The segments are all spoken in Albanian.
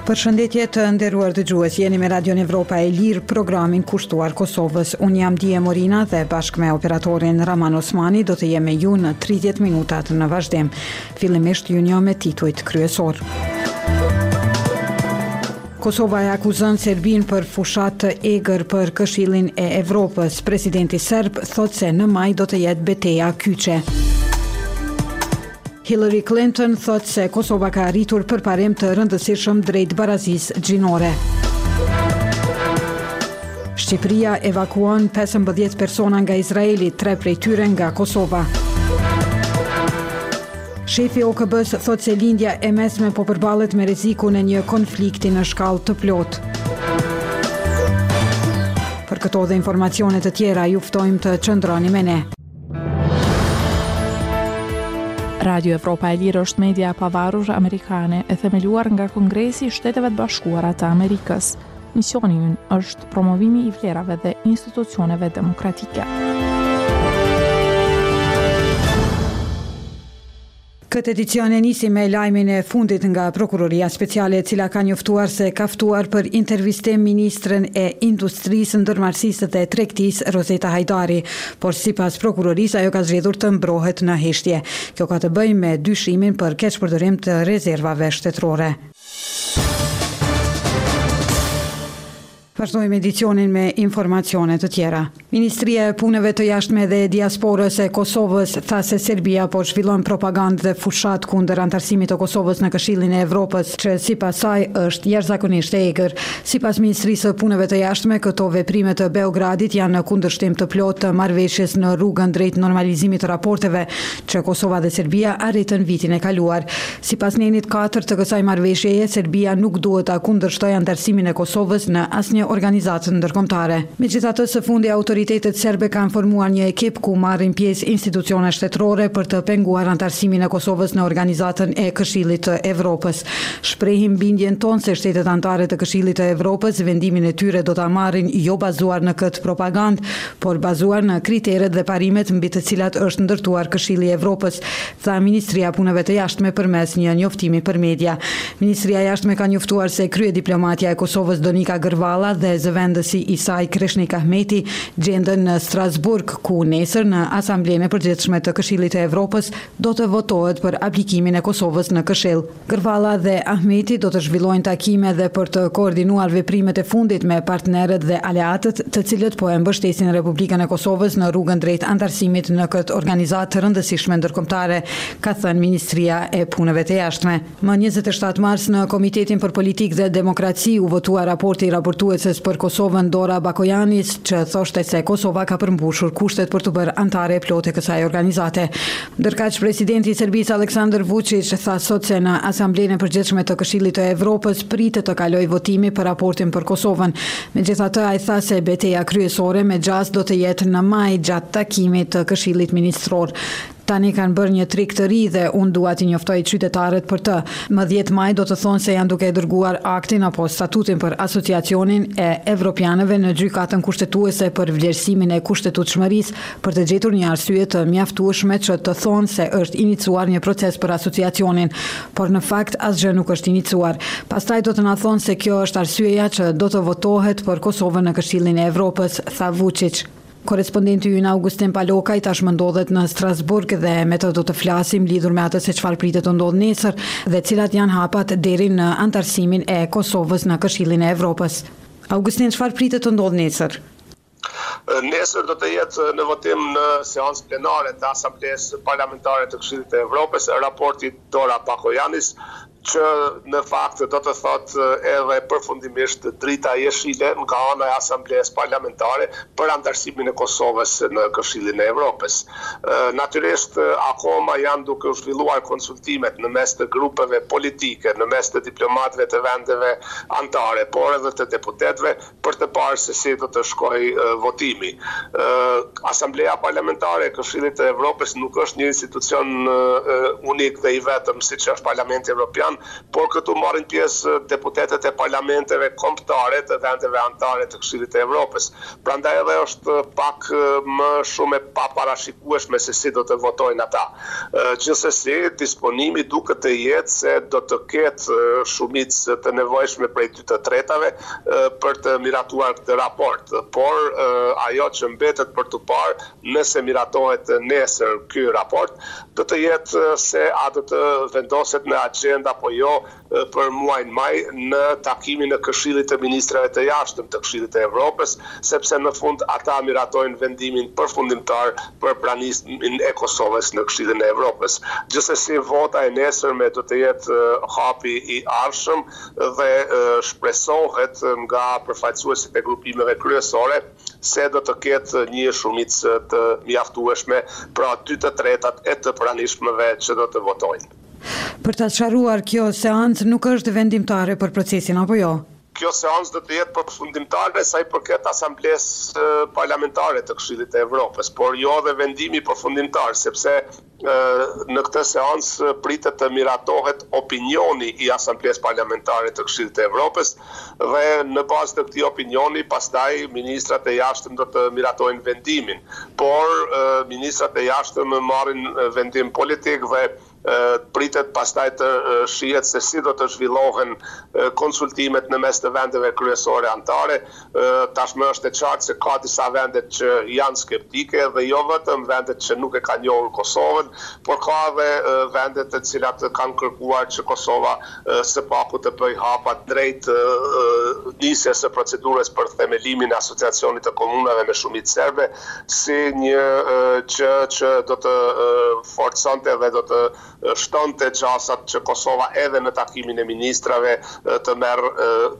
Përshëndetje të nderuar dëgjues, jeni me Radion Evropa e Lirë, programin kushtuar Kosovës. Unë jam Dije Morina dhe bashkë me operatorin Raman Osmani do të jem me ju në 30 minutat në vazhdim. Fillimisht ju njoh me titujt kryesor. Kosova e akuzon Serbin për fushat të egër për Këshillin e Evropës. Presidenti serb thot se në maj do të jetë betejë kyçe. Hillary Clinton thot se Kosova ka arritur përparim të rëndësishëm drejt barazisë gjinore. Shqipëria evakuon 15 persona nga Izraeli, 3 prej tyre nga Kosova. Shefi OKB-s thot se lindja e mesme po përballet me rrezikun e një konflikti në shkallë të plotë. Për këto dhe informacione të tjera ju ftojmë të qëndroni me ne. Radio Evropa e Lirë është media pavarur amerikane e themeluar nga Kongresi i Shteteve të Bashkuara të Amerikës. Misioni i ynë është promovimi i vlerave dhe institucioneve demokratike. Këtë edicion e nisi me lajmin e fundit nga Prokuroria Speciale, e cila ka njoftuar se ka ftuar për intervistim ministren e Industrisë, Ndërmarrësisë dhe Tregtisë Rozeta Hajdari, por sipas prokurorisë ajo ka zgjedhur të mbrohet në heshtje. Kjo ka të bëjë me dyshimin për keqpërdorim të rezervave shtetërore. Vazhdojmë edicionin me informacione të tjera. Ministria e Punëve të Jashtme dhe Diasporës e Kosovës tha se Serbia po zhvillon propagandë dhe fushat kundër antarësimit të Kosovës në Këshillin e Evropës, që sipas saj është jashtëzakonisht e egër. Sipas Ministrisë së Punëve të Jashtme, këto veprime të Beogradit janë në kundërshtim të plotë të marrëveshjes në rrugën drejt normalizimit të raporteve që Kosova dhe Serbia arritën vitin e kaluar. Sipas nenit 4 të kësaj marrëveshjeje, Serbia nuk duhet ta kundërshtojë antarësimin e Kosovës në asnjë organizatë ndërkombëtare. Megjithatë, së fundi autoritetet serbe kanë formuar një ekip ku marrin pjesë institucione shtetërore për të penguar antarësimin e Kosovës në organizatën e Këshillit të Evropës. Shprehim bindjen tonë se shtetet anëtare të Këshillit të Evropës vendimin e tyre do ta marrin jo bazuar në këtë propagandë, por bazuar në kriteret dhe parimet mbi të cilat është ndërtuar Këshilli i Evropës, tha Ministria e Punëve të Jashtme përmes një njoftimi për media. Ministria e Jashtme ka njoftuar se kryediplomatja e Kosovës Donika Gërvalla dhe zëvendësi i saj Kreshnik Ahmeti gjenden në Strasburg, ku nesër në Asamblenë e Përgjithshme të Këshillit të Evropës do të votohet për aplikimin e Kosovës në Këshill. Gërvalla dhe Ahmeti do të zhvillojnë takime dhe për të koordinuar veprimet e fundit me partnerët dhe aleatët, të cilët po e mbështesin Republikën e Kosovës në rrugën drejt antarësimit në këtë organizatë të rëndësishme ndërkombëtare, ka thënë Ministria e Punëve të Jashtme. Më 27 mars në Komitetin për Politikë dhe Demokraci u votua raporti i raportuesës për Kosovën Dora Bakojanis, që thoshte se Kosova ka përmbushur kushtet për të bërë antare plotë e kësaj organizate. Ndërkaq presidenti i Serbisë Aleksandar Vučić tha sot se në Asamblenë e Përgjithshme të Këshillit të Evropës pritet të kalojë votimi për raportin për Kosovën. Megjithatë, ai tha se betejë kryesore me gjast do të jetë në maj gjatë takimit të Këshillit Ministror. Tani kanë bërë një trik të ri dhe unë dua t'i njoftoj qytetarët për të. Më 10 maj do të thonë se janë duke dërguar aktin apo statutin për asociacionin e evropianëve në gjykatën kushtetuese për vlerësimin e kushtetutshmërisë për të gjetur një arsye të mjaftueshme që të thonë se është iniciuar një proces për asociacionin, por në fakt asgjë nuk është iniciuar. Pastaj do të na thonë se kjo është arsyeja që do të votohet për Kosovën në Këshillin e Evropës, tha Vučić. Korespondenti ynë Augustin Palokaj tashmë ndodhet në Strasburg dhe me të do të flasim lidhur me atë se çfarë pritet të ndodhë nesër dhe cilat janë hapat deri në antarësimin e Kosovës në Këshillin e Evropës. Augustin, çfarë pritet të ndodhë nesër? Nesër do të jetë në votim në seancë plenare të Asamblesë Parlamentare të Këshillit të Evropës raporti Dora Bakojanis, që në fakt do të thotë edhe përfundimisht drita jeshile nga ana e Asamblesë Parlamentare për antarësimin e Kosovës në Këshillin e Evropës. Natyrisht akoma janë duke u zhvilluar konsultimet në mes të grupeve politike, në mes të diplomatëve të vendeve anëtare, por edhe të deputetëve për të parë se si do të shkojë votimi. Asambleja Parlamentare e Këshillit të Evropës nuk është një institucion unik dhe i vetëm siç është Parlamenti Evropian, por këtu marrin pjesë deputetët e parlamenteve kombëtare të vendeve anëtare të Këshillit të Evropës. Prandaj edhe është pak më shumë e paparashikueshme se si do të votojnë ata. Gjithsesi, disponimi duket të jetë se do të ketë shumicë të nevojshme prej 2/3 për të miratuar këtë raport. Por ajo që mbetet për të parë, nëse miratohet nesër ky raport, do të jetë se a do të vendoset në agenda apo jo për muajin maj në takimin e Këshillit të Ministrave të Jashtëm të Këshillit të Evropës, sepse në fund ata miratojnë vendimin përfundimtar për pranimin e Kosovës në Këshillin e Evropës. Gjithsesi, vota e nesërme do të jetë hapi i arshëm dhe shpresohet nga përfaqësuesit e grupimeve kryesore se do të ketë një shumicë të mjaftueshme, pra 2/3 e të pranishmëve që do të votojnë. Për ta sqaruar, kjo seancë nuk është vendimtare për procesin apo jo? Kjo seancë do të jetë përfundimtare sa i përket asamblesë parlamentare të Këshillit të Evropës, por jo dhe vendimi përfundimtar, sepse në këtë seancë pritet të miratohet opinioni i asamblesë parlamentare të Këshillit të Evropës dhe në bazë të këtij opinioni pastaj ministrat e jashtëm do të miratojnë vendimin, por ministrat e jashtëm marrin vendim politik dhe pritet pastaj të shihet se si do të zhvillohen konsultimet në mes të vendeve kryesore anëtare. Tashmë është e qartë se ka disa vendet që janë skeptike dhe jo vetëm vendet që nuk e kanë njohur Kosovën, por ka edhe vendet të cilat kanë kërkuar që Kosova së paku të bëjë hapa drejt nisjes së procedurës për themelimin e asociacionit të komunave me shumicë serbe, si një gjë që do të forconte dhe do të shtonte gjasat që Kosova edhe në takimin e ministrave të merë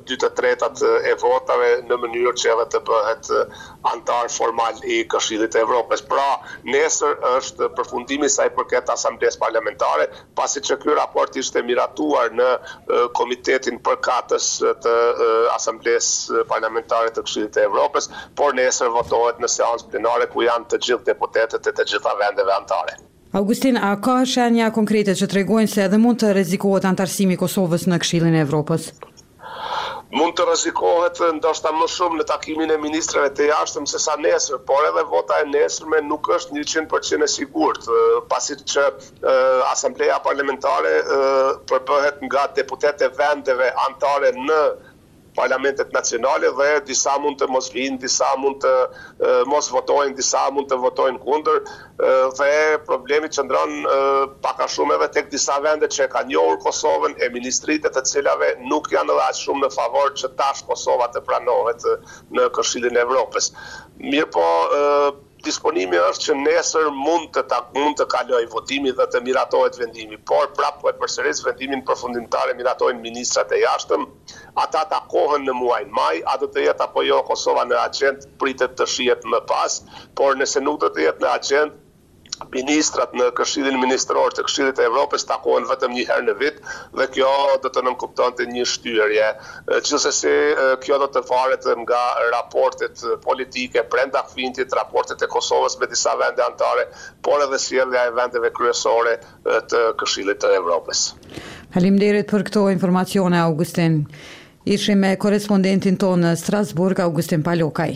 2/3 e votave në mënyrë që edhe të bëhet antar formal i Këshillit të Evropës. Pra, nesër është përfundimi sa i përket asamblesë parlamentare, pasi që ky raport ishte miratuar në komitetin përkatës të asamblesë parlamentare të Këshillit të Evropës, por nesër votohet në seancë plenare ku janë të gjithë deputetët e të gjitha vendeve anëtare. Augustin, a ka shenja konkrete që tregojnë se edhe mund të rrezikohet antarësimi i Kosovës në Këshillin e Evropës? Mund të rrezikohet ndoshta më shumë në takimin e ministrave të jashtëm se sa nesër, por edhe vota e nesërme nuk është 100% e sigurt, pasi që asambleja parlamentare përbëhet nga deputetë vendeve anëtare në parlamentet nacionale dhe disa mund të mos vinë, disa mund të mos votojnë, disa mund të votojnë kundër dhe problemi qëndron pak a shumë edhe tek disa vende që kanë njohur Kosovën e ministritë të cilave nuk janë edhe aq shumë në favor që tash Kosova të pranohet në Këshillin e Evropës. Mirëpo disponimi është që nesër mund të kaloj votimi dhe të miratohet vendimi, por prapë e përsëris vendimin përfundimtar e miratojnë ministrat e jashtëm, ata takohen në muajin maj, a do të jetë apo jo Kosova në agjend pritet të shihet më pas, por nëse nuk do të jetë në agjend, ministrat në Këshillin Ministror të Këshillit të Evropës takohen vetëm një herë në vit dhe kjo do të nënkuptonte një shtyrje. Gjithsesi, kjo do të varet nga raportet politike brenda kvintit, raportet e Kosovës me disa vende anëtare, por edhe sjellja e vendeve kryesore të Këshillit të Evropës. Faleminderit për këto informacione, Augustin. Ishim me korrespondentin tonë në Strasburg, Augustin Palokaj.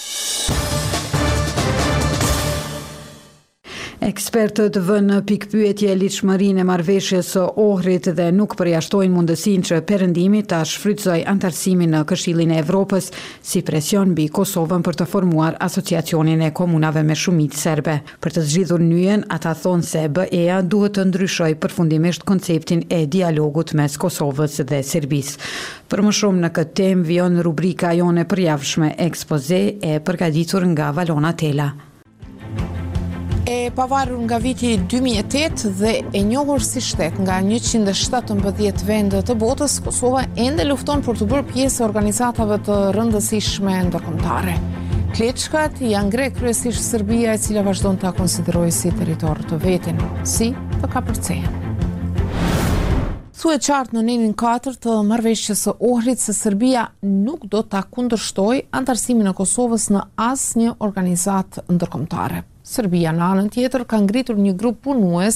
Ekspertët vënë pikpyetje lidhshmërinë e marrëveshjes së Ohrit dhe nuk përjashtojnë mundësinë që Perëndimi ta shfrytëzojë antarësimin në Këshillin e Evropës si presion mbi Kosovën për të formuar asociacionin e komunave me shumicë serbe. Për të zgjidhur nyjen, ata thonë se BE-ja duhet të ndryshojë përfundimisht konceptin e dialogut mes Kosovës dhe Serbisë. Për më shumë në këtë temë vjen rubrika jone përjavshme Ekspoze e përgatitur nga Valona Tela. E pavarur nga viti 2008 dhe e njohur si shtet nga 117 vende të botës, Kosova ende lufton për të bërë pjesë e organizatave të rëndësishme ndërkombëtare. Kleçkat janë ngre kryesisht Serbia, e cila vazhdon ta konsiderojë si territor të vetin, si të kapërcehen. Thuhet qartë në nenin 4 të marrëveshjes së Ohrit se Serbia nuk do ta kundërshtojë antarësimin e Kosovës në asnjë organizatë ndërkombëtare. Serbia në anën tjetër ka ngritur një grup punues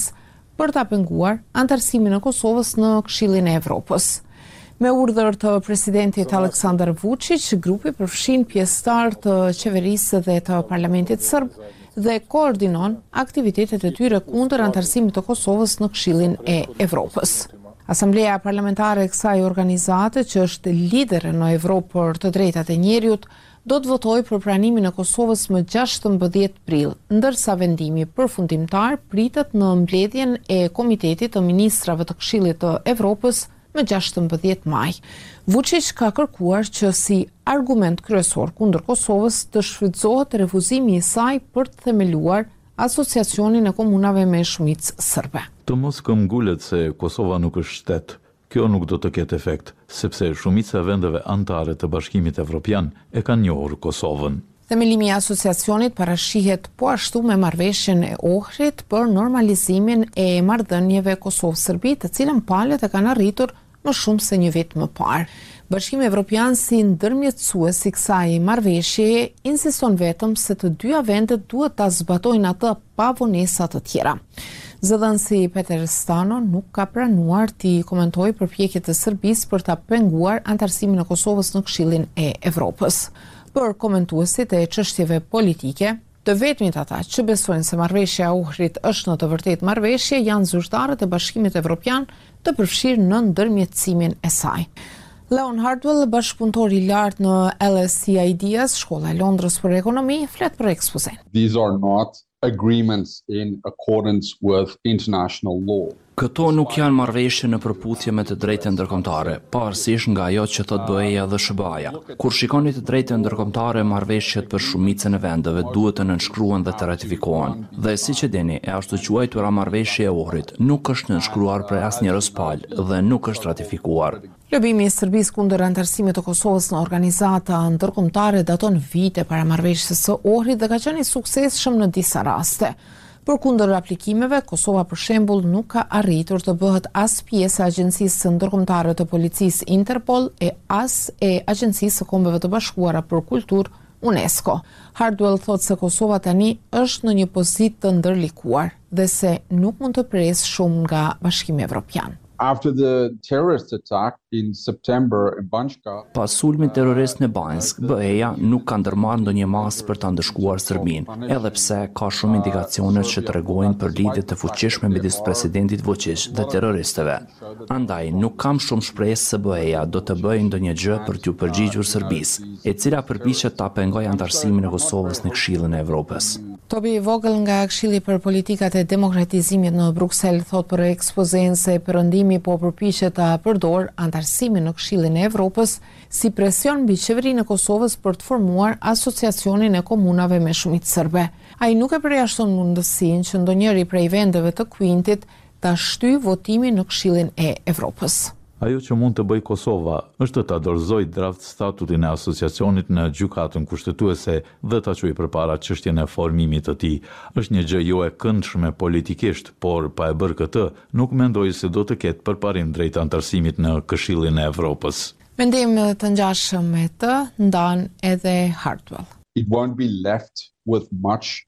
për ta penguar anëtarësimin e Kosovës në Këshillin e Evropës. Me urdhër të presidentit Aleksandar Vučić, grupi përfshin pjesëtar të qeverisë dhe të parlamentit serb dhe koordinon aktivitetet e tyre kundër anëtarësimit të Kosovës në Këshillin e Evropës. Asambleja parlamentare e kësaj organizate, që është lidere në Evropë për të drejtat e njeriut, do të votojë për pranimin e Kosovës më 16 prill, ndërsa vendimi përfundimtar pritet në mbledhjen e Komitetit të Ministrave të Këshillit të Evropës më 16 maj. Vučić ka kërkuar që si argument kryesor kundër Kosovës të shfrytëzohet refuzimi i saj për të themeluar Asociacionin e Komunave me shumicë serbe. Të mos këmbgullet se Kosova nuk është shtet. Kjo nuk do të ketë efekt, sepse shumica e vendeve anëtare të Bashkimit Evropian e kanë njohur Kosovën. Themelimi i asociacionit parashihet po ashtu me marrëveshjen e Ohrit për normalizimin e marrëdhënieve Kosovë-Serbi, të cilën palët e kanë arritur më shumë se një vit më parë. Bashkimi Evropian si ndërmjetësues i kësaj marrëveshjeje insiston vetëm se të dyja vendet duhet ta zbatojnë atë pa vonesa të tjera. Zëdhënësi Peter Stano nuk ka pranuar t'i komentojë përpjekjet e Serbisë për ta penguar anëtarësimin e Kosovës në Këshillin e Evropës. Për komentuesit e çështjeve politike, të vetmit ata që besojnë se marrëveshja e Ohrit është në të vërtetë marrëveshje janë zyrtarët e Bashkimit Evropian të përfshirë në ndërmjetësimin e saj. Leon Hardwell, bashkëpunëtor i lartë në LSE Ideas, Shkolla e Londrës për ekonomi, flet për ekspozen. These are not agreements in accordance with international law. Këto nuk janë marrëveshje në përputhje me të drejtën ndërkombëtare, pavarësisht nga ajo që thot BE-ja dhe SBA-ja. Kur shikoni të drejtën ndërkombëtare, marrëveshjet për shumicën e vendeve duhet të nënshkruhen dhe të ratifikohen. Dhe siç e dini, e ashtu quajtura marrëveshje e Ohrit nuk është nënshkruar për asnjërs palë dhe nuk është ratifikuar. Lobimi i Serbisë kundër anëtarësimit të Kosovës në organizata ndërkombëtare daton vite para marrëveshjes së Ohrit dhe ka qenë i suksesshëm në disa raste. Për kundër aplikimeve, Kosova për shembull nuk ka arritur të bëhet as pjesë e Agjencisë Ndërkombëtare të Policisë Interpol e as e Agjencisë së Kombeve të Bashkuara për Kulturë UNESCO. Hardwell thotë se Kosova tani është në një pozitë të ndërlikuar dhe se nuk mund të presë shumë nga Bashkimi Evropian. After the terrorist attack in September in Banjska, pas sulmit terrorist në Banjsk, BE-ja nuk ka ndërmarrë ndonjë masë për ta ndëshkuar Serbinë, edhe pse ka shumë indikacione që tregojnë për lidhje të fuqishme midis presidentit Vučić dhe terroristëve. Andaj nuk kam shumë shpresë se BE-ja do të bëjë ndonjë gjë për t'u përgjigjur Serbisë, e cila përpiqet ta pengojë anëtarësimin e Kosovës në Këshillin e Evropës. Tobi Vogel nga Këshilli për Politikat e Demokratizimit në Bruksel thot për ekspozen se Perëndimi po përpiqet ta përdor anëtarësimin në Këshillin e Evropës si presion mbi qeverinë e Kosovës për të formuar Asociacionin e Komunave me shumicë serbe. Ai nuk e përjashton mundësinë që ndonjëri prej vendeve të Kuintit ta shtyjë votimin në Këshillin e Evropës. Ajo që mund të bëj Kosova është ta dorëzojë draft statutin e asociacionit në gjykatën kushtetuese dhe ta çojë përpara çështjen e formimit të tij. Është një gjë jo e këndshme politikisht, por pa e bërë këtë, nuk mendoj se do të ketë përparim drejt anëtarësimit në Këshillin e Evropës. Mendim të ngjashëm me të ndan edhe Hardwell. it won't be left with much.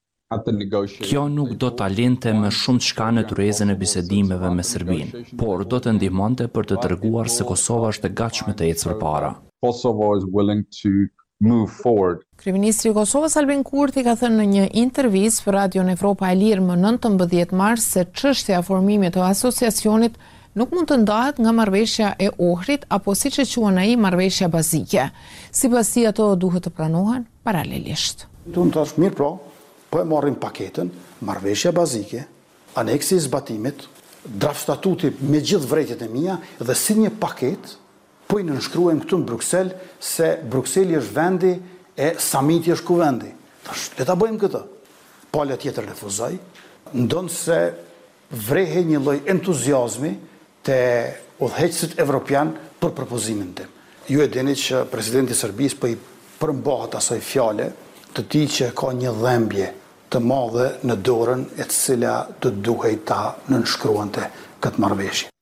Kjo nuk do ta linte me shumë çka në tyrezën e bisedimeve me Serbinë, por do të ndihmonte për të treguar se Kosova është e gatshme të ecë përpara. Kosovo is willing to move forward. Kryeministri i Kosovës Albin Kurti ka thënë në një intervistë për Radion Evropa e Lirë më 19 mars se çështja e formimit të asociacionit nuk mund të ndahet nga marrëveshja e Ohrit apo siç e quhen ai marrëveshja bazike. Sipas tij ato duhet të pranohen paralelisht. Po e marrim paketën, marrëveshja bazike, aneksi i zbatimit, draft statuti me gjithë vërejtjet e mia dhe si një paket, po i nënshkruajmë këtu në Bruksel se Brukseli është vendi e samiti është kuvendi. Le ta bëjmë këtë. Palja tjetër refuzoi, ndonë se vrehe një lloj entuziazmi te udhëheqësit evropian për propozimin tim. Ju e dini që presidenti i Serbisë po i përmbahet asaj fjale të tij që ka një dhembje të madhe në dorën e cila të duhej ta nënshkruante këtë marrëveshje.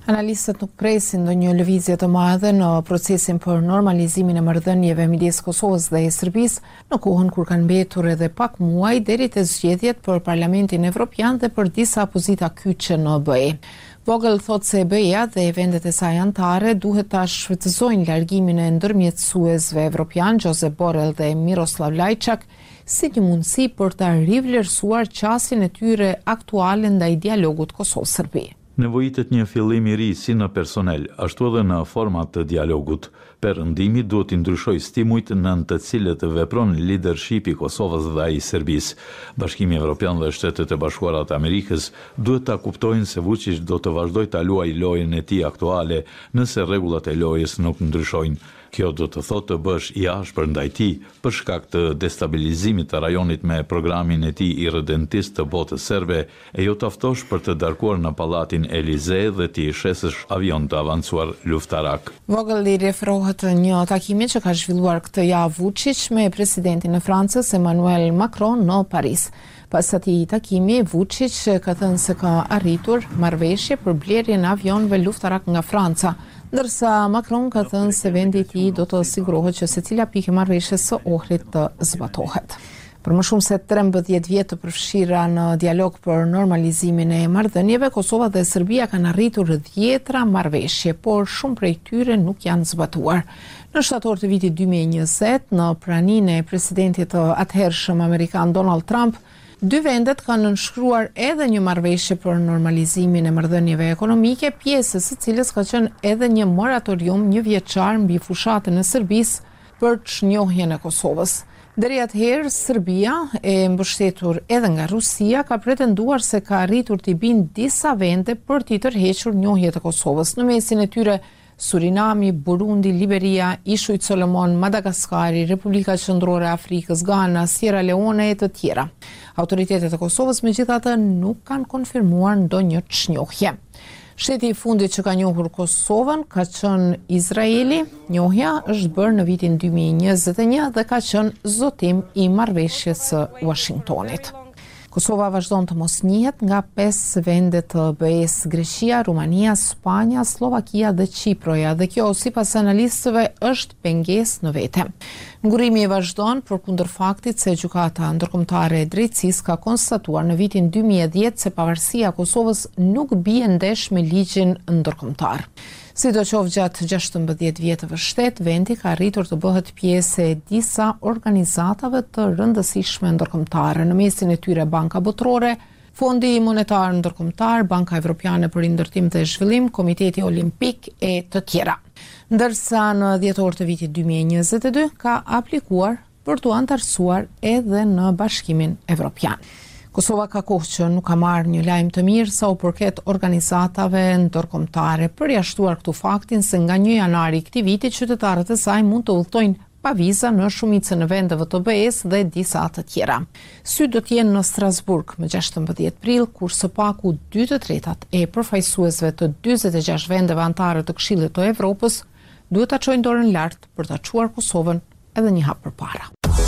Analistët nuk presin ndonjë lëvizje të madhe në procesin për normalizimin e marrëdhënieve midis Kosovës dhe Serbisë, në kohën kur kanë mbetur edhe pak muaj deri te zgjedhjet për Parlamentin Evropian dhe për disa pozita kyçe në BE. Vogel thot se BE-ja dhe vendet e saj anëtare duhet ta shfrytëzojnë largimin e ndërmjetësuesve evropian Josep Borrell dhe Miroslav Lajçak si një mundësi për ta rivlerësuar qasjen e tyre aktuale ndaj dialogut Kosovë-Serbi. Nevojitet një fillim i ri si në personel, ashtu edhe në format të dialogut. Perëndimi duhet të ndryshojë stimujt nën të cilët vepron leadershipi i Kosovës dhe ai i Serbisë. Bashkimi Evropian dhe Shtetet e Bashkuara të Amerikës duhet ta kuptojnë se Vučić do të vazhdojë ta luajë lojën e tij aktuale nëse rregullat e lojës nuk ndryshojnë. Kjo do të thotë të bësh i ashpër ndaj tij për shkak të destabilizimit të rajonit me programin e tij irredentist të botës serbe e jo të aftosh për të darkuar në pallatin Elizee dhe t'i shesësh avion të avancuar luftarak. Vogel i referohet një takimi që ka zhvilluar këtë javë Vučić me presidentin e Francës Emmanuel Macron në Paris. Pas atij takimi, Vučić ka thënë se ka arritur marrëveshje për blerjen e avionëve luftarak nga Franca, ndërsa Macron ka thënë se vendi i tij do të sigurohet që secila pikë marrëveshjes së Ohrit të zbatohet. Për më shumë se 13 vjet të përfshira në dialog për normalizimin e marrëdhënieve, Kosova dhe Serbia kanë arritur 10 marrëveshje, por shumë prej tyre nuk janë zbatuar. Në shtator të vitit 2020, në praninë e presidentit të atëhershëm amerikan Donald Trump, dy vendet kanë nënshkruar edhe një marrëveshje për normalizimin e marrëdhënieve ekonomike, pjesës së cilës ka qenë edhe një moratorium 1 vjeçar mbi fushatën e Serbisë për çnjohjen e Kosovës. Deri atëherë, Serbia, e mbështetur edhe nga Rusia, ka pretenduar se ka arritur t'i bindë disa vende për t'i tërhequr njohjet e Kosovës, në mesin e tyre Surinami, Burundi, Liberia, Ishujt Solomon, Madagaskari, Republika Qendrore e Afrikës, Ghana, Sierra Leone e të tjera. Autoritetet e Kosovës megjithatë nuk kanë konfirmuar ndonjë çnjohje. Shteti i fundit që ka njohur Kosovën ka qenë Izraeli. Njohja është bërë në vitin 2021 dhe ka qenë zotim i marrëveshjes së Washingtonit. Kosova vazhdon të mos njihet nga 5 vende të BE-s: Greqia, Rumania, Spanja, Slovakia dhe Çiproja, dhe kjo sipas analistëve është pengesë në vete. Ngurimi vazhdon përkundër faktit se Gjykata Ndërkombëtare e Drejtësisë ka konstatuar në vitin 2010 se pavarësia e Kosovës nuk bie ndesh me ligjin ndërkombëtar. Sidoqoftë gjatë 16 vjetëve shtet, vendi ka arritur të bëhet pjesë e disa organizatave të rëndësishme ndërkombëtare, në mesin e tyre Banka Botërore, Fondi Monetar Ndërkombëtar, Banka Evropiane për Ndërtim dhe Zhvillim, Komiteti Olimpik e të tjera. Ndërsa në dhjetor të vitit 2022 ka aplikuar për të antarësuar edhe në Bashkimin Evropian. Kosova ka kohë që nuk ka marrë një lajm të mirë sa u përket organizatave ndërkombëtare, përjashtuar këtu faktin se nga 1 janari i këtij viti qytetarët e saj mund të udhtojnë pa viza në shumicën e vendeve të BE-s dhe disa të tjera. Sy do të jenë në Strasburg më 16 prill, kur së paku 2/3 e përfaqësuesve të 46 vendeve anëtare të Këshillit të Evropës duhet ta çojnë dorën lart për ta çuar Kosovën edhe një hap përpara.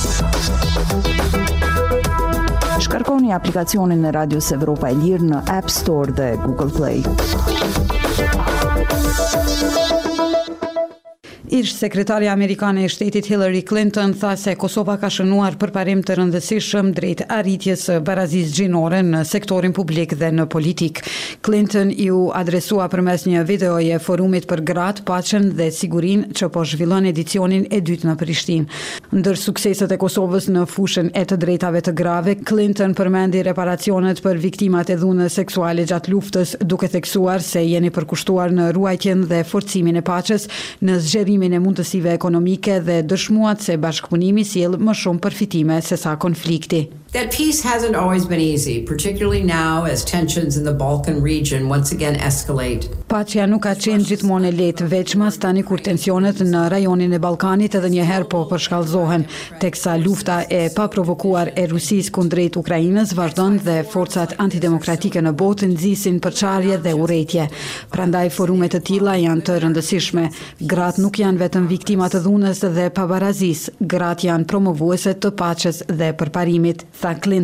Shkarkoni aplikacionin e Radios Evropa e Lirë në App Store dhe Google Play. Ish sekretarja amerikane e shtetit Hillary Clinton tha se Kosova ka shënuar përparim të rëndësishëm drejt arritjes së barazisë gjinore në sektorin publik dhe në politik. Clinton ju adresua përmes një videoje forumit për gratë, paqen dhe sigurinë që po zhvillon edicionin e dytë në Prishtinë. Ndër sukseset e Kosovës në fushën e të drejtave të grave, Clinton përmendi reparacionet për viktimat e dhunës seksuale gjatë luftës, duke theksuar se jeni përkushtuar në ruajtjen dhe forcimin e paqes, në zgjerimin e mundësive ekonomike dhe dëshmuat se bashkëpunimi sjell më shumë përfitime se sa konflikti. That peace hasn't always been easy, particularly now as tensions in the Balkan region once again escalate. Paqja nuk ka qenë gjithmonë e lehtë, veçmas tani kur tensionet në rajonin e Ballkanit edhe një herë po përshkallëzohen, teksa lufta e paprovokuar e Rusisë kundrejt Ukrainës vazhdon dhe forcat antidemokratike në botë nxisin përçarje dhe urrëtie. Prandaj forume të tilla janë të rëndësishme. Gratë nuk janë vetëm viktima të dhunës dhe pabarazisë, gratë janë promovuese të paqes dhe përparimit, tha Clinton.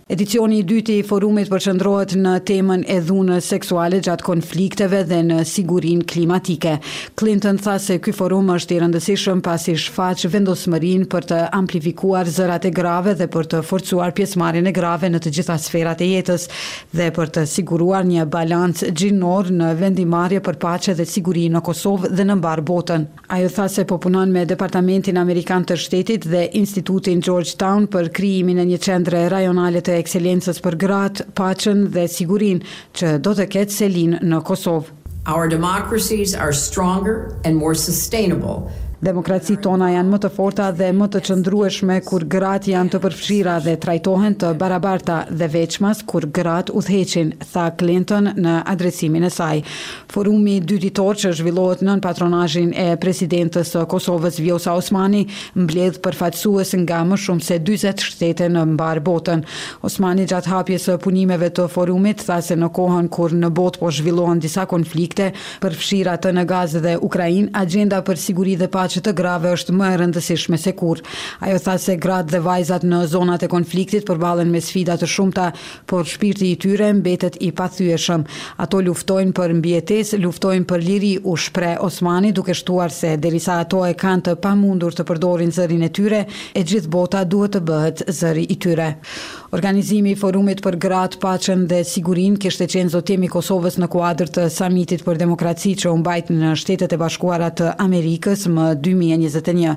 Edicioni I dyti I forumit përqendrohet në temën e dhunës seksuale gjatë konflikteve dhe në sigurinë klimatike. Clinton tha se ky forum është I rëndësishëm pasi shfaq vendosmërinë për të amplifikuar zërat e grave dhe për të forcuar pjesëmarrjen e grave në të gjitha sferat e jetës dhe për të siguruar një balancë gjinor në vendimarrje për paqe dhe siguri në Kosovë dhe në mbar botën. Ajo tha se po punon me Departamentin Amerikan të Shtetit dhe Institutin Georgetown për krijimin e një qendre rajonale të ekselencës për gratë, paqen dhe sigurinë që do të ketë selin në Kosovë. Our democracies are stronger and more sustainable. Demokracitë tona janë më të forta dhe më të qëndrueshme kur gratë janë të përfshira dhe trajtohen të barabarta dhe veçmas kur gratë udhëheqin, tha Clinton në adresimin e saj. Forumi dytitor që zhvillohet nën patronazhin e presidentës së Kosovës Vjosa Osmani mbledh përfaqësues nga më shumë se 40 shtete në mbar botën. Osmani gjatë hapjes së punimeve të forumit tha se në kohën kur në botë po zhvillohen disa konflikte, përfshira të në Gazë dhe Ukrainë, agjenda për siguri dhe paqe të grave është më e rëndësishme se kur. Ajo tha se gratë dhe vajzat në zonat e konfliktit përballen me sfida të shumta, por shpirti I tyre mbetet I pathyeshëm. Ato luftojnë për mbijetesë, luftojnë për liri, u shpreh Osmani duke shtuar se derisa ato e kanë të pamundur të përdorin zërin e tyre, e gjithë bota duhet të bëhet zëri I tyre. Organizimi I forumit për gratë, paqen dhe sigurinë kishte qenë zotimi I Kosovës në kuadër të samitit për demokraci që u mbajt në Shtetet e Bashkuara të Amerikës më 2021.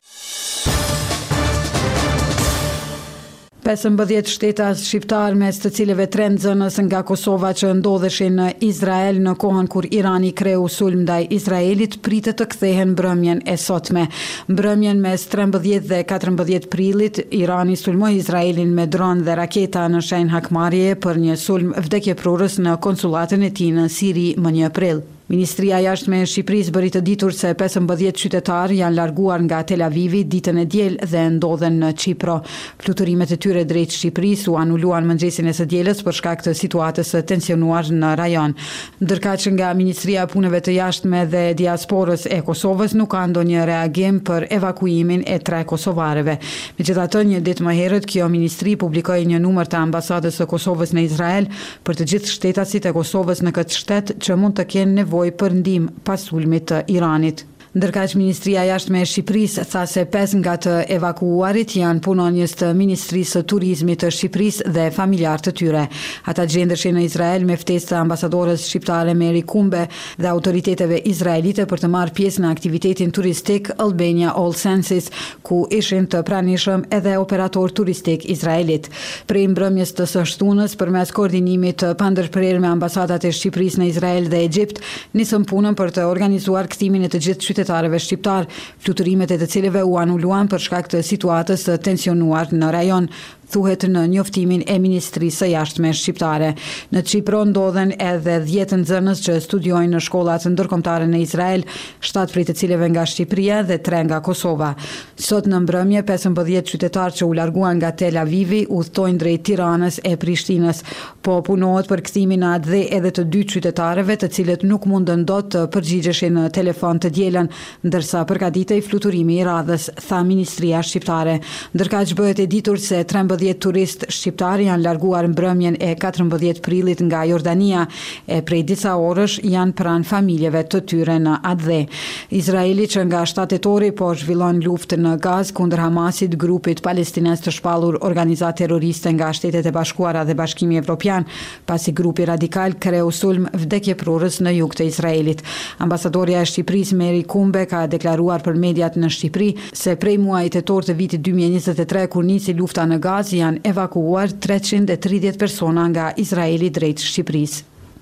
15 shteta shqiptar mes të cilëve 3 nxënës nga Kosova që ndodheshin në Izrael në kohën kur Irani kreu sulm ndaj Izraelit pritet të kthehen mbrëmjen e sotme. Mbrëmjen mes 13 dhe 14 prillit, Irani sulmoi Izraelin me dron dhe raketa në shenjë hakmarrjeje për një sulm vdekjeprurës në konsullatën e tij në Siri më 1 prill. Ministria e Jashtme e Shqipërisë bëri të ditur se 15 qytetarë janë larguar nga Tel Avivi ditën e diel dhe ndodhen në Çipro. Fluturimet e tyre drejt Shqipërisë u anuluan mëngjesin e së dielës për shkak të situatës së tensionuar në rajon. Ndërkaq nga Ministria e Punëve të Jashtme dhe Diasporës e Kosovës nuk ka ndonjë reagim për evakuimin e 3 kosovarëve. Megjithatë, një ditë më herët kjo ministri publikoi një numër të ambasadës së Kosovës në Izrael për të gjithë shtetasit e Kosovës në këtë shtet që mund të kenë nevojë për ndihmë pas sulmit të Iranit. Ndërkaq Ministria e Jashtme e Shqipërisë tha se 5 nga të evakuuarit janë punonjës të Ministrisë së Turizmit të Shqipërisë dhe familjarë të tyre. Ata gjendeshin në Izrael me ftesë të ambasadores shqiptare Meri Kumbe dhe autoriteteve izraelite për të marrë pjesë në aktivitetin turistik Albania All Senses, ku ishin të pranishëm edhe operator turistik izraelit. Prej mbrëmjes të së shtunës, përmes koordinimit të pandërprerë me ambasadat e Shqipërisë në Izrael dhe Egjipt, nisën punën për të organizuar kthimin e të gjithë qytetarëve shqiptar, fluturimet e të cilëve u anuluan për shkak të situatës së tensionuar në rajon, thuhet në njoftimin e Ministrisë së Jashtme shqiptare. Në Çipro ndodhen edhe 10 nxënës që studiojnë në shkollat ndërkombëtare në Izrael, 7 prej të cilëve nga Shqipëria dhe 3 nga Kosova. Sot në mbrëmje 15 qytetarë që u larguan nga Tel Avivi udhtojnë drejt Tiranës e Prishtinës, po punohet për kthimin në atë dhe edhe të 2 qytetarëve të cilët nuk mundën dot të përgjigjeshin në telefon të dielën, ndërsa përgatitej fluturimi I radhës, tha Ministria shqiptare. Ndërkaq bëhet e ditur se 13 turistë shqiptar janë larguar mbrëmjen e 14 prillit nga Jordania e prej disa orësh janë pranë familjeve të tyre në Adhe. Izraeli që nga 7 tetori po zhvillon luftë në Gazë kundër Hamasit, grupit palestinez të shpallur organizatë terroriste nga Shtetet e Bashkuara dhe Bashkimi Evropian, pasi grupi radikal kreu sulm vdekjeprurës në jug të Izraelit. Ambasadorja e Shqipërisë Meri Kumbe ka deklaruar për mediat në Shqipëri se prej muajit tetor të vitit 2023 kur nisi lufta në Gazë janë evakuuar 330 persona nga Izraeli drejt Shqipërisë.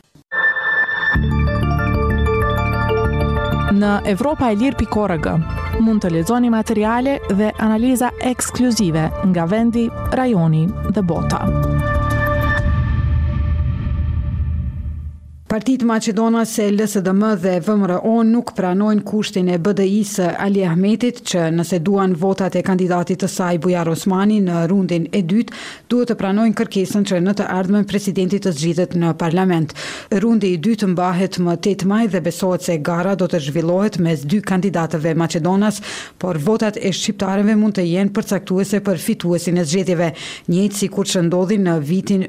Në evropaelir.org mund të lexoni materiale dhe analiza ekskluzive nga vendi, rajoni dhe bota. Partitë maqedonase LSDM dhe VMRO nuk pranojnë kushtin e BDI-së Ali Ahmetit që nëse duan votat e kandidatit të saj Bujar Osmani në rundin e dytë, duhet të pranojnë kërkesën që në të ardhmen presidenti të zgjidhet në parlament. Rundi i dytë mbahet më 8 maj dhe besohet se gara do të zhvillohet mes dy kandidatëve maqedonas, por votat e shqiptarëve mund të jenë përcaktuese për fituesin e zgjedhjeve, njëjtë sikur që ndodhi në vitin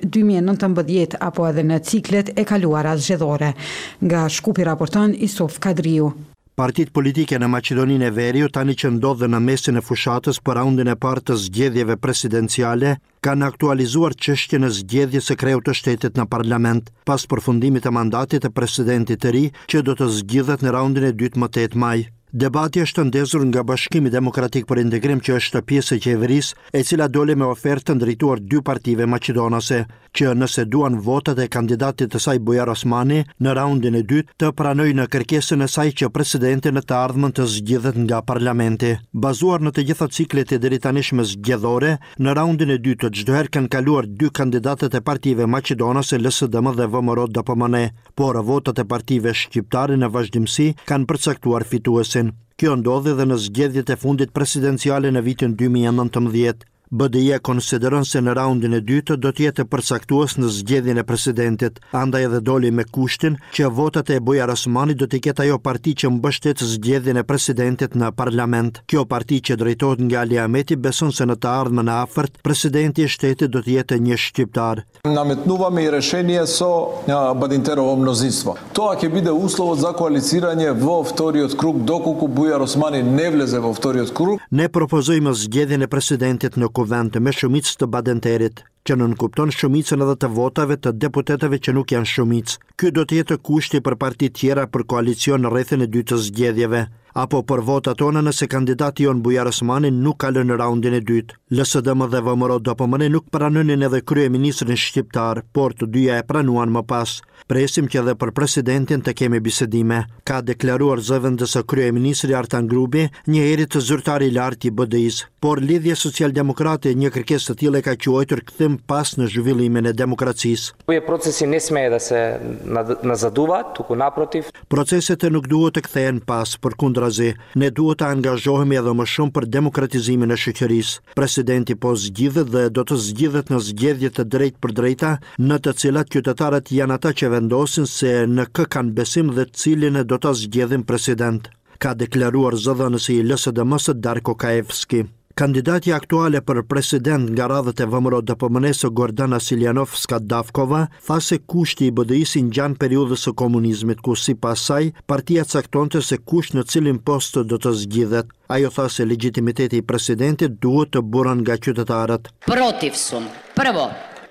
2019 apo edhe në ciklet e kaluara zgjedhore. Nga Shkupi raporton Isuf Kadriu. Partitë politike në Maqedoninë e Veriut tani që ndodhen në mesin e fushatës për raundin e parë të zgjedhjeve presidenciale, kanë aktualizuar çështjen e zgjedhjes së kreut të shtetit në parlament, pas përfundimit të mandatit të presidentit të ri që do të zgjidhet në raundin e dytë më 8 maj. Debati është ndezur nga Bashkimi Demokratik për Integrim që është pjesë e qeverisë, e cila doli me ofertë ndrituar dy partive maqedonase, që nëse duan votat e kandidatit të saj Bujar Osmani në raundin e dytë të pranojnë në kërkesën e saj që presidenti në të ardhmen të zgjidhet nga parlamenti. Bazuar në të gjitha ciklet e deri tanishme zgjedhore, në raundin e dytë çdo herë kanë kaluar dy kandidatët e partive maqedonase LSDM dhe VMRO-DPMN, por votat e partive shqiptare në vazhdimsi kanë përcaktuar fituesin. Kjo ndodhi dhe në zgjedhjet e fundit presidenciale në vitin 2019. BDI konsideron se në raundin e dytë do të jetë përcaktues në zgjedhjen e presidentit, andaj edhe doli me kushtin që votat e Bujar Osmani do të ketë ajo parti që mbështet zgjedhjen e presidentit në parlament. Kjo parti që drejtohet nga Ali Ahmeti beson se në të ardhmen e afërt presidenti i shtetit do të jetë një shqiptar. Nametnuvаме i rešenje so Badinterovo мнозинство. To ќе биде условот за коалицирање во вториот круг доколку Буjar Osmani не влезе во вториот круг. Ne propozojmë zgjedhjen e presidentit në kuvend me shumicë të Badinterit, që nënkupton shumicën edhe të votave të deputetëve që nuk janë shumicë. Ky do të jetë kushti për partitë tjera për koalicion në rrethin e dytë të zgjedhjeve, apo për votat tona nëse kandidati jon Bujar Osmani nuk kalon në raundin e dytë. LSDM dhe VMRO-DPMN nuk pranonin edhe kryeministrin shqiptar, por të dyja e pranuan më pas. Presim që edhe për presidentin të kemi bisedime, ka deklaruar zëvendës kryeministri Artan Grubi, një eri të zyrtari i lartë i BDI-s, por lidhje socialdemokrate një kërkesë të tillë ka quajtur kthim pas në zhvillimin e demokracisë. Procesi ne sme da se nazaduvat, tuku naprotiv. Proceset nuk duhet të kthehen pas, përkundrazi, ne duhet të angazhohemi edhe më shumë për demokratizimin e shoqërisë. Presidenti po zgjidhet dhe do të zgjidhet në zgjedhje të drejtë për drejta, në të cilat qytetarët janë ata që vendosin se në kë kanë besim dhe cilin do ta zgjedhin president, ka deklaruar zëdhënësi i LSDM-s Darko Kaevski. Kandidati aktuale për president nga radhët e VMRO-DPMN-s Gordana Siljanovska-Davkova tha se kushti i BDI-s i ngjan periudhës së komunizmit, ku sipas saj partia caktonte se kush në cilin post do të zgjidhet. Ajo tha se legitimiteti i presidentit duhet të burën nga qytetarët. Protiv sum. Prvo,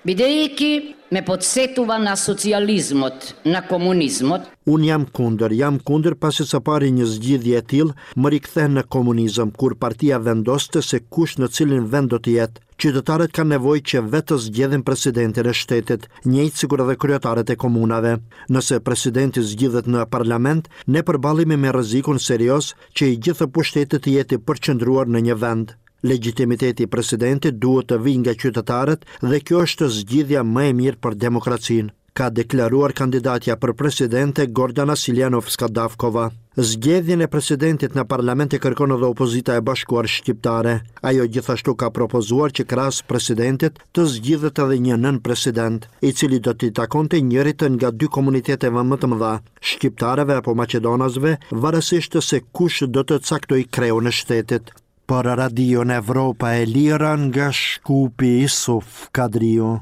BDI-ki me podsetuva na socializmot, na komunizmot. Unë jam kundër pasi së pari një zgjidhje e tillë më rikthen në komunizëm, kur partia vendoste se kush në cilin vend do të jetë. Qytetarët kanë nevojë që vetë të zgjedhin presidentin e shtetit, njëjtë sikur edhe kryetarët e komunave. Nëse presidenti zgjidhet në parlament, ne përballemi me rrezikun serioz që i gjithë pushtetit të jetë i përqendruar në një vend. Legitimiteti i presidentit duhet të vijë nga qytetarët dhe kjo është zgjidhja më e mirë për demokracinë, ka deklaruar kandidatja për presidente Gordana Siljanovska-Davkova. Zgjedhjen e presidentit në parlament e kërkon edhe opozita e bashkuar shqiptare. Ajo gjithashtu ka propozuar që krahas presidentit të zgjidhet edhe një nën president, i cili do t'i takonte njërit nga dy komuniteteve më të mëdha, shqiptarëve apo maqedonasve, varësisht se kush do të caktojë kreun e shtetit. Për Radion Evropa e Lira nga Shkupi Isuf Kadriu.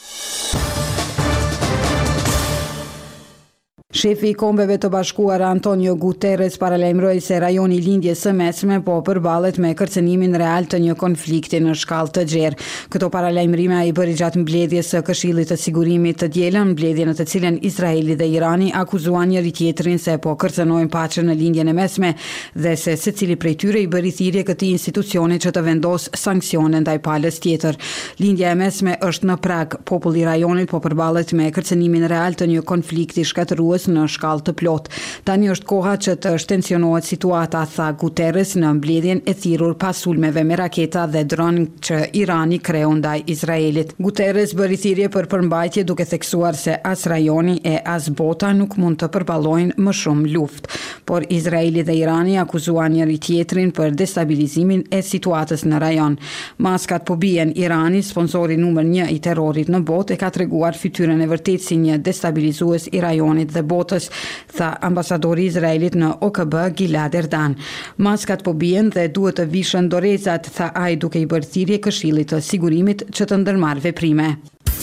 Shefi i Kombeve të Bashkuara Antonio Guterres paralajmëroi se rajoni i lindjes së mesme po përballet me kërcënimin real të një konflikti në shkallë të gjerë. Këto paralajmërime ai bëri gjatë mbledhjes së Këshillit të Sigurimit të dielën, mbledhje në të cilën Izraeli dhe Irani akuzuan njëri tjetrin se po kërcënojnë paqen në lindjen e mesme dhe se secili prej tyre i bëri thirrje këtij institucioni që të vendos sanksione ndaj palës tjetër. Lindja e mesme është në prag. Populli i rajonit po përballet me kërcënimin real të një konflikti shkatërrues Kosovës në shkallë të plotë. Tani është koha që të shtensionohet situata, tha Guterres në mbledhjen e thirrur pas sulmeve me raketa dhe dron që Irani kreu ndaj Izraelit. Guterres bëri thirrje për përmbajtje duke theksuar se as rajoni e as bota nuk mund të përballojnë më shumë luftë, por Izraeli dhe Irani akuzuan njëri tjetrin për destabilizimin e situatës në rajon. Maskat po bien. Irani, sponsori numër 1 i terrorit në botë, e ka treguar fytyrën e vërtetë si një destabilizues i rajonit dhe botës, tha ambasadori i Izraelit në OKB Gilad Erdan. Maskat po bien dhe duhet të vishën dorezat, tha ai duke i bërë thirrje Këshillit të Sigurimit që të ndërmarrë veprime.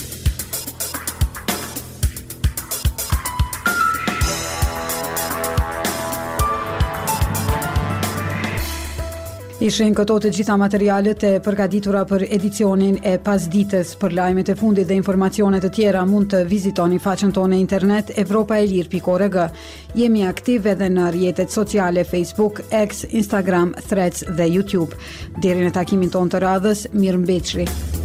Ishin këto të gjitha materialet e përgatitura për edicionin e pasdites. Për lajmet e fundit dhe informacionet të tjera mund të vizitoni faqen tonë internet evropaelir.org. Jemi aktiv edhe në rrjetet sociale Facebook, X, Instagram, Threads dhe YouTube. Deri në takimin tonë të radhës, mirëmbëjtje.